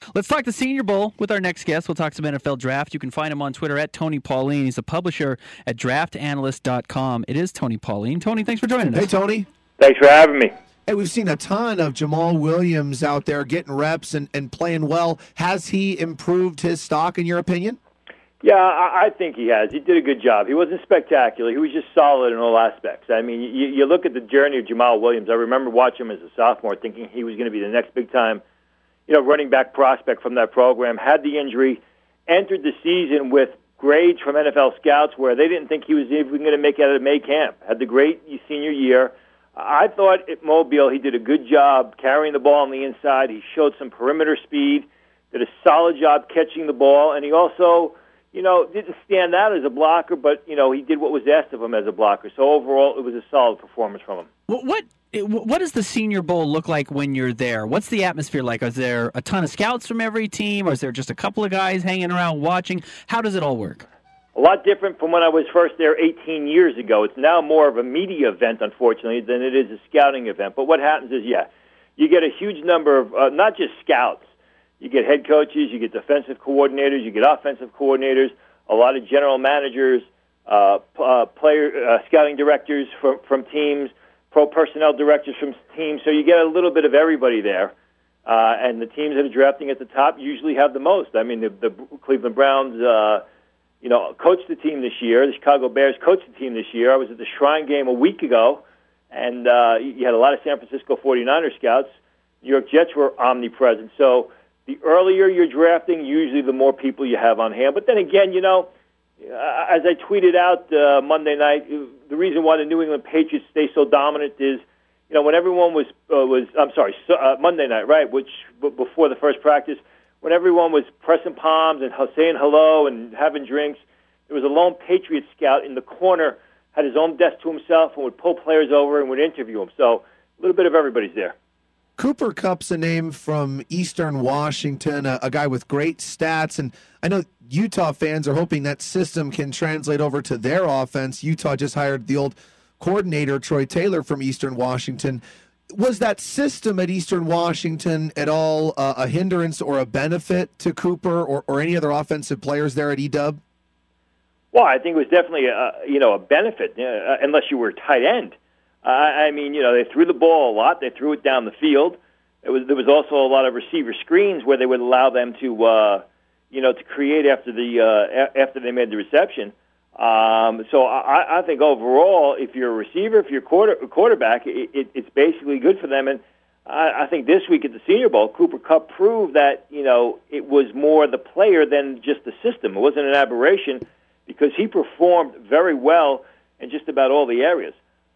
Let's talk the Senior Bowl with our next guest. We'll talk some NFL draft. You can find him on Twitter at Tony Pauline. He's a publisher at draftanalyst.com. It is Tony Pauline. Tony, thanks for joining us. Hey, Tony. Thanks for having me. Hey, we've seen a ton of Jamal Williams out there getting reps and playing well. Has he improved his stock, in your opinion? Yeah, I think he has. He did a good job. He wasn't spectacular. He was just solid in all aspects. I mean, you look at the journey of Jamal Williams. I remember watching him as a sophomore, thinking he was going to be the next big-time, running back prospect from that program. Had the injury, entered the season with grades from NFL scouts where they didn't think he was even going to make it out of May camp. Had the great senior year. I thought at Mobile he did a good job carrying the ball on the inside. He showed some perimeter speed, did a solid job catching the ball, and he also didn't stand out as a blocker, but, he did what was asked of him as a blocker. So overall, it was a solid performance from him. What does the Senior Bowl look like when you're there? What's the atmosphere like? Is there a ton of scouts from every team, or is there just a couple of guys hanging around watching? How does it all work? A lot different from when I was first there 18 years ago. It's now more of a media event, unfortunately, than it is a scouting event. But what happens is, you get a huge number of, not just scouts. You get head coaches, you get defensive coordinators, you get offensive coordinators, a lot of general managers, scouting directors from teams, pro personnel directors from teams. So you get a little bit of everybody there. And the teams that are drafting at the top usually have the most. I mean, the Cleveland Browns, coached the team this year. The Chicago Bears coached the team this year. I was at the Shrine game a week ago, and you had a lot of San Francisco 49er scouts. New York Jets were omnipresent. So the earlier you're drafting, usually the more people you have on hand. But then again, as I tweeted out Monday night, the reason why the New England Patriots stay so dominant is, when everyone Monday night, right, which before the first practice, when everyone was pressing palms and saying hello and having drinks, there was a lone Patriot scout in the corner, had his own desk to himself, and would pull players over and would interview them. So a little bit of everybody's there. Cooper Kupp's a name from Eastern Washington, a guy with great stats, and I know Utah fans are hoping that system can translate over to their offense. Utah just hired the old coordinator, Troy Taylor, from Eastern Washington. Was that system at Eastern Washington at all a hindrance or a benefit to Cooper or any other offensive players there at EW? Well, I think it was definitely a benefit, unless you were a tight end. They threw the ball a lot. They threw it down the field. There was also a lot of receiver screens where they would allow them to create after they made the reception. So I think overall, if you're a receiver, if you're a quarterback, it's basically good for them. And I think this week at the Senior Bowl, Cooper Kupp proved that it was more the player than just the system. It wasn't an aberration because he performed very well in just about all the areas.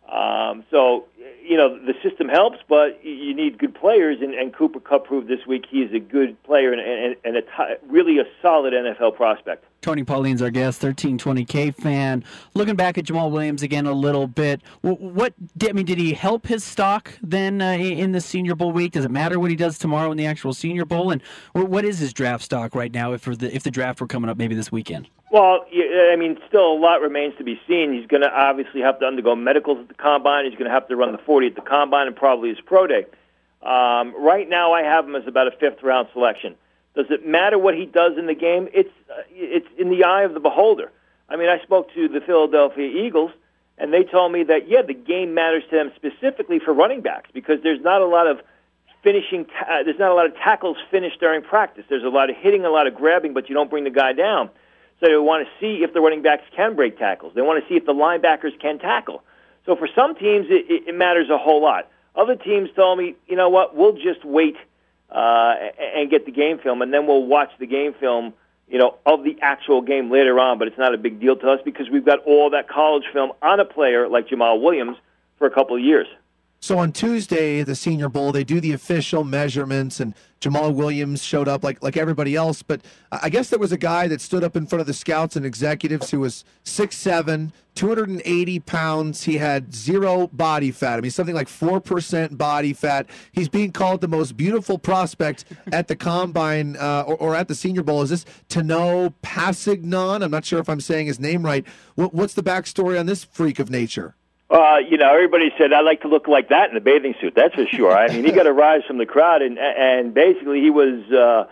The system helps, but you need good players, and Cooper Kupp proved this week he is a good player and really a solid NFL prospect. Tony Pauline's our guest, 1320K fan. Looking back at Jamal Williams again a little bit, did he help his stock then in the Senior Bowl week? Does it matter what he does tomorrow in the actual Senior Bowl? And what is his draft stock right now if the draft were coming up maybe this weekend? Well, still a lot remains to be seen. He's going to obviously have to undergo medicals at the Combine. He's going to have to run the 40 at the Combine and probably his pro day. Right now I have him as about a fifth-round selection. Does it matter what he does in the game? It's in the eye of the beholder. I spoke to the Philadelphia Eagles, and they told me that, the game matters to them specifically for running backs because there's not a lot of there's not a lot of tackles finished during practice. There's a lot of hitting, a lot of grabbing, but you don't bring the guy down. So they want to see if the running backs can break tackles. They want to see if the linebackers can tackle. So for some teams, it matters a whole lot. Other teams told me, you know what, we'll just wait and get the game film, and then we'll watch the game film, of the actual game later on. But it's not a big deal to us because we've got all that college film on a player like Jamal Williams for a couple of years. So on Tuesday, the Senior Bowl, they do the official measurements, and Jamal Williams showed up like everybody else. But I guess there was a guy that stood up in front of the scouts and executives who was 6'7", 280 pounds. He had zero body fat. Something like 4% body fat. He's being called the most beautiful prospect at the Combine or at the Senior Bowl. Is this Tano Passignon? I'm not sure if I'm saying his name right. What's the backstory on this freak of nature? Everybody said, I like to look like that in a bathing suit, that's for sure. He got a rise from the crowd, and basically he was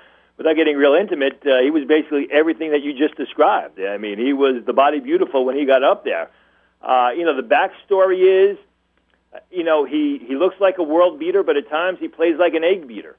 without getting real intimate, he was basically everything that you just described. I mean, he was the body beautiful when he got up there. The backstory is, he looks like a world beater, but at times he plays like an egg beater.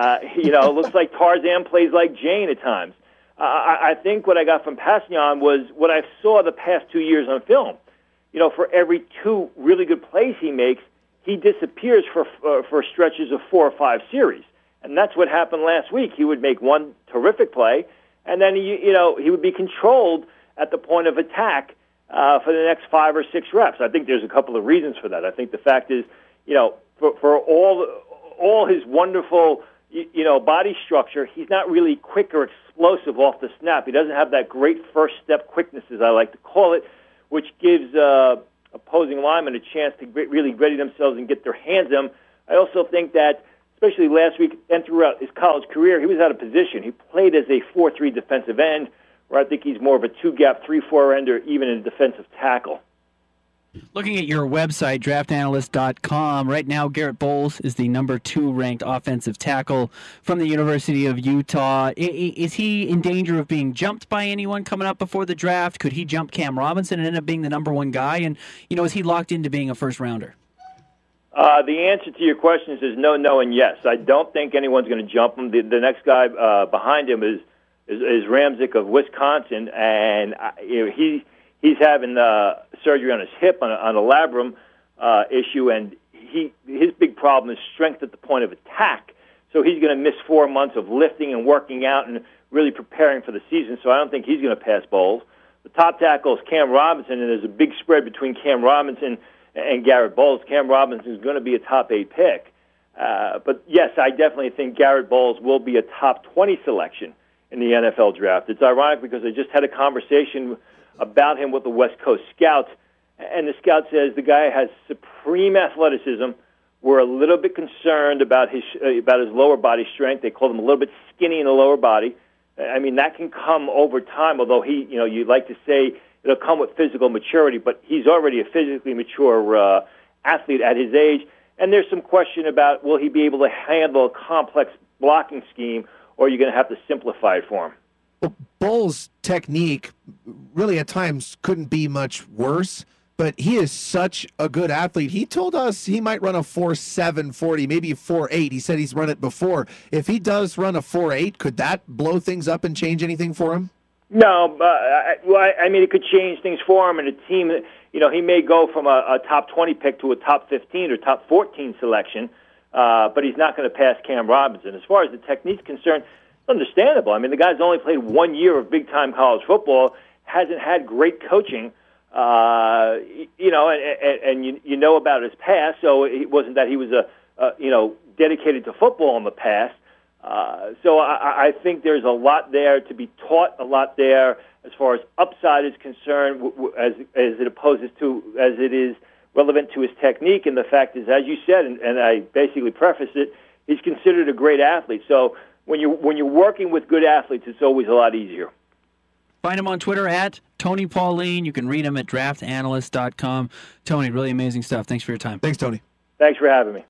Looks like Tarzan plays like Jane at times. I think what I got from Passignon was what I saw the past 2 years on film. For every 2 really good plays he makes, he disappears for stretches of 4 or 5 series. And that's what happened last week. He would make one terrific play, and then he would be controlled at the point of attack for the next 5 or 6 reps. I think there's a couple of reasons for that. I think the fact is, for all his wonderful body structure, he's not really quick or explosive off the snap. He doesn't have that great first step quickness, as I like to call it, which gives opposing linemen a chance to really ready themselves and get their hands on him. I also think that, especially last week and throughout his college career, he was out of position. He played as a 4-3 defensive end, where I think he's more of a 2-gap, 3-4 end, or even a defensive tackle. Looking at your website, draftanalyst.com, right now Garrett Bowles is the number 2 ranked offensive tackle from the University of Utah. Is he in danger of being jumped by anyone coming up before the draft? Could he jump Cam Robinson and end up being the number 1 guy? And, is he locked into being a first-rounder? The answer to your questions is no, and yes. I don't think anyone's going to jump him. The next guy behind him is Ramczyk of Wisconsin, and he's having surgery on his hip on a labrum issue, and his big problem is strength at the point of attack. So he's going to miss 4 months of lifting and working out and really preparing for the season. So I don't think he's going to pass Bowles. The top tackle is Cam Robinson, and there's a big spread between Cam Robinson and Garrett Bowles. Cam Robinson is going to be a top 8 pick. But yes, I definitely think Garrett Bowles will be a top 20 selection in the NFL draft. It's ironic because I just had a conversation about him with the West Coast scouts, and the scout says the guy has supreme athleticism. We're a little bit concerned about his lower body strength. They call him a little bit skinny in the lower body. I mean, that can come over time, although you'd like to say it'll come with physical maturity, but he's already a physically mature athlete at his age. And there's some question about, will he be able to handle a complex blocking scheme, or are you going to have to simplify it for him? Well, Bowles' technique really at times couldn't be much worse, but he is such a good athlete. He told us he might run a 4.7 40, maybe a 4.8. He said he's run it before. If he does run a 4.8, could that blow things up and change anything for him? No, I mean, it could change things for him, and a team, he may go from a top 20 pick to a top 15 or top 14 selection, but he's not going to pass Cam Robinson. As far as the technique's concerned, understandable. I mean, the guy's only played 1 year of big-time college football, hasn't had great coaching, and you know about his past, so it wasn't that he was dedicated to football in the past. So I think there's a lot there to be taught, a lot there as far as upside is concerned, as it is relevant to his technique. And the fact is, as you said, and I basically prefaced it, he's considered a great athlete. So when you're working with good athletes, it's always a lot easier. Find him on Twitter at Tony Pauline. You can read him at draftanalyst.com. Tony, really amazing stuff. Thanks for your time. Thanks, Tony. Thanks for having me.